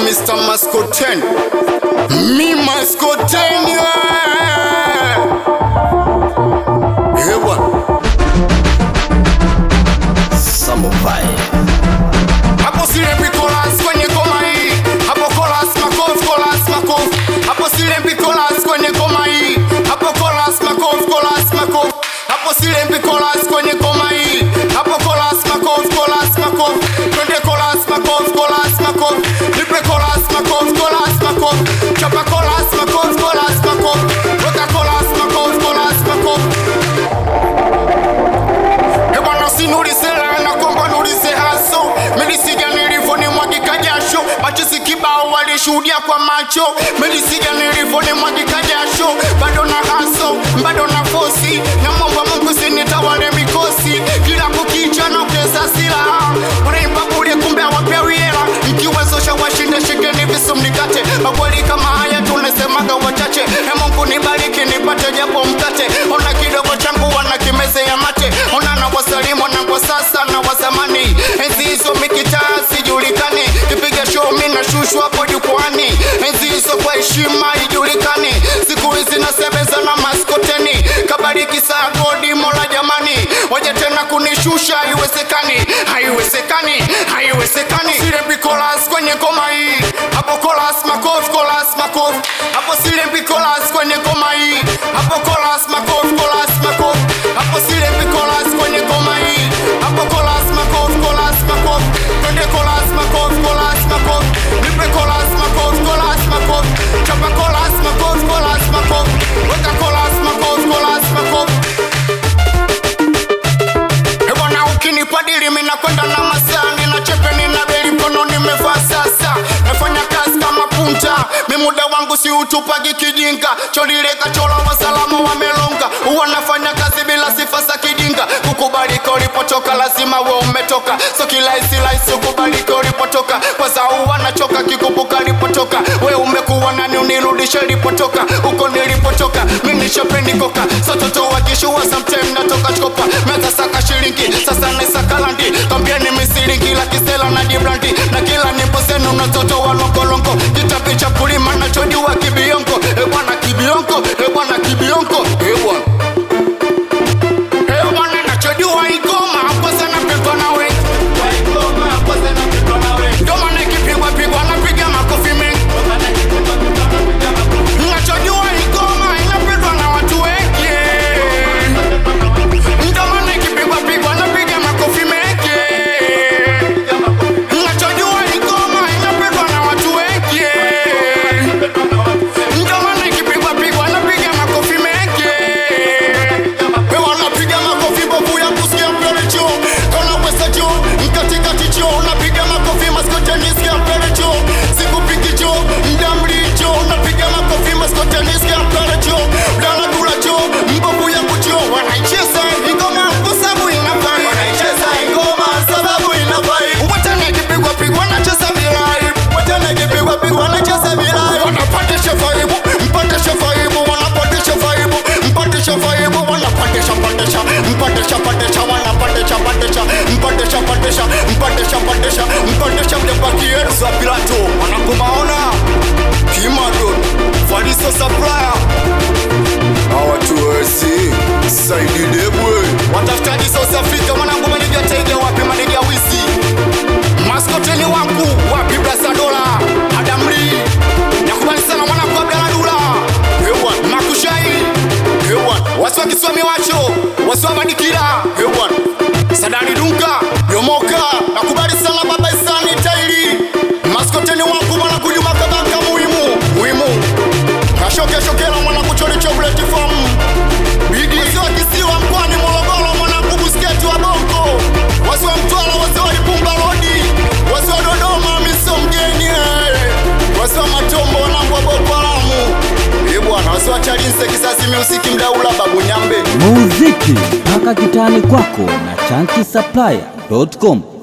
Mr. Mascoten. Me Mascoten, yeah. Hey, what? Samurai. Hapo silembi chorus kwenye koma hii. Hapo chorus makofi, chorus makofi. Hapo silembi chorus kwenye koma hii. Hapo chorus makofi, chorus makofi. Hapo silembi chorus kwenye koma hii. Hapo chorus makofi, chorus makofi. Twende chorus makofi, chorus makofi. Nipe chorus makofi, chorus makofi. Chapa chorus makofi, chorus makofi. Weka chorus makofi, chorus makofi. Ebwana sinulisela na komba nulise haso. Melisiga nilivoni mwagika jasho. Machozi kibao walishuhudia kwa macho. Melisiga nilivoni mwagika jasho. Bado na haso, bado na fosi. Na mwamba Mungu sinitawale mikosi. Kila kukicha na pesa silaha. Unaimba bure kumbe hawapewi hela. Mkiwezosha washinde shikeni visu mnikate. Makweli kama haya tunasemaga wachache. Mungu nibariki nipate japo mkate. Ona kidogo changu wana kimeze ya mate. Ona na wasalimu na kwa sasa na wazamani. Enzi hizo mikitaa sijulikani. Kipiga show mina shushu hapo jukwani. Enzi hizo kwa heshima ijulikani. Siku hizi nasebeza na maskoteni. Kabariki saa godi mola jamani. Waje tena kunishusha haiwezekani. Haiwezekani, haiwezekani. Silembi chorus kwenye koma hii. Hapo chorus makofi, chorus makofi. Hapo silembi chorus kwenye koma hii. Hapo chorus makofi, chorus makofi. Hapo silembi chorus kwenye koma hii. Hapo chorus makofi, chorus makofi. Twende chorus makofi, chorus makofi. Nipe chorus makofi, chorus makofi. Chapa chorus makofi, chorus makofi. Weka chorus makofi, chorus makofi. Ebwana ukinipadili mina kwenda na masaa. Nina chepe nina beli mkono nimevaa sasa. Nafanya kazi kama punta. Mimuda wangu si utupagi kijinga. Cholileka chola wasalama wamelonga. Uwa nafanya kazi bila sifa za kijinga. Kukubalika ulipotoka lazima we umetoka. So kila isi ukubalika ulipotoka. Kwa za uwa nachoka kikupuka lipotoka. We umekuwa nani unirudisha lipotoka. Uko nilipotoka mimi shope nikoka. So toto wakishua sometime natoka chkopa. Meza saka shilingi sasa nesaka landi. Kambia ni misilingi la kisela na diblandi. Na kila nipo senu na toto wa lonko. Kitapi cha kulima na chodi wa kibionko. Ebwana kibionko, ebwana kibionko. Ebwana na chodi wa igoma. Kwa sana pekwa na we. Wa igoma, kwa sana pekwa na we. Doma na kipigwa napiga makofi mengi. Na chodi wa igoma inapigwa na watu wengi. Doma na kipigwa napiga makofi mengi. Na chodi wa igoma inapigwa na watu wengi. Doma na kipigwa napiga makofi mengi. Wewe unapiga makofi bovu ya kusikia mbele cho. Kona pesa cho, mkatikati cho. Unapiga makofi maskoteni sikia mbele cho. Sikupiki cho, mdamli cho. Unapiga makofi maskoteni sikia mbele cho. Dala dula cho, mbovu ya kucho. Wanaicheza ingoma kwa sababu inafai. Wanaicheza ingoma sababu inafai. Watana kipigwa wanacheza vilai. Watana kipigwa wanacheza vilai. Wanapandisha vibe, mpandisha vibe, wanapandisha vibe, mpandisha vibe, wanapandisha mpandisha mdebaki yetu za Pilato. Wanakumaona Kimado Faliso Supplier. Hawa tuwezi Saidi Debwe. Watafutaji South Africa. Mwanangu manigia tege wapi manigia wisi. Maskoteni wangu wapi Brasa Dola Adamri. Nakubali sana mwanangu Abdala Dula. Hewan Makushai. Hewan Waswa Kiswami wacho. Waswa Madikira. Hewan Sadani Dunga Yomoka. Nakubali sana baba Isani Tairi. Maskoteni wangu mwanangu Juma Kabaka muhimu. Shokela mwanangu Choli Chocolate Farm. Bigi Wasiwa Kisiwa mkwani Morogoro mwanangu Busketi wa Bongo. Wasiwa Mtwala, wasiwa Ipumba Lodi. Wasiwa Dodoma miso mgeni. Wasiwa Matombo wanangu wa Boko Haramu. Bwana wasiwa Chalinse kisasi musiki mdaula babu Nyambe. Muziki mpaka kitani kwako na ChunkySupplier.com.